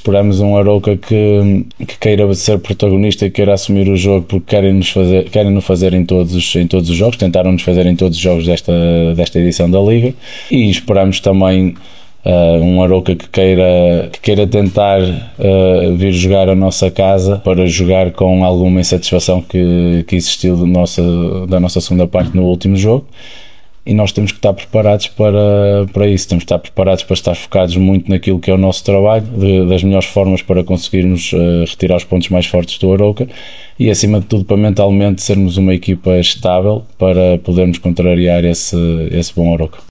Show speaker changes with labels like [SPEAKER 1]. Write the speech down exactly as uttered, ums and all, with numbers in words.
[SPEAKER 1] esperamos um Arouca que, que queira ser protagonista e queira assumir o jogo, porque querem nos fazer, querem nos fazer em todos, em todos os jogos, tentaram nos fazer em todos os jogos desta, desta edição da Liga, e esperamos também Uh, um Arouca que queira, que queira tentar uh, vir jogar a nossa casa para jogar com alguma insatisfação que, que existiu do nossa, da nossa segunda parte no último jogo, e nós temos que estar preparados para, para isso, temos que estar preparados para estar focados muito naquilo que é o nosso trabalho, de, das melhores formas para conseguirmos uh, retirar os pontos mais fortes do Arouca, e acima de tudo para mentalmente sermos uma equipa estável para podermos contrariar esse, esse bom Arouca.